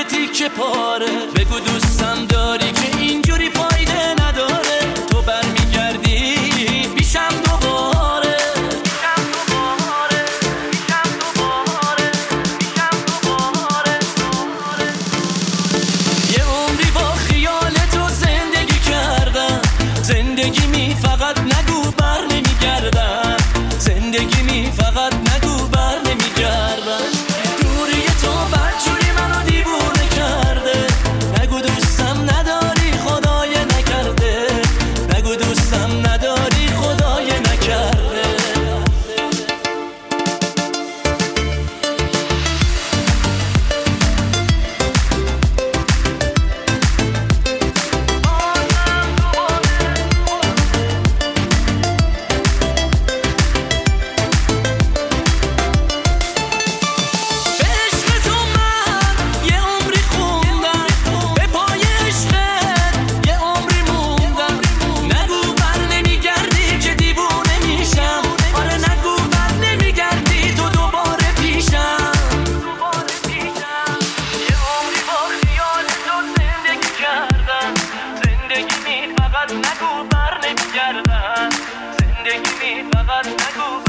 یه تیکه پاره. بگو دوستم داری که اینجوری فایده نداره. تو برمیگردی پیشم دوباره. یه عمری با خیال تو زندگی کردم. زندگی می فقط نگو بر نمیگردم. زندگی می فقط نگو بر نمیگردم. دوری تو بدجوری منو دیوونه کرده. نگو دوستم نداری خدای نکرده. نگو دوستم نداری خدای نکرده. زندگی می فقط نگو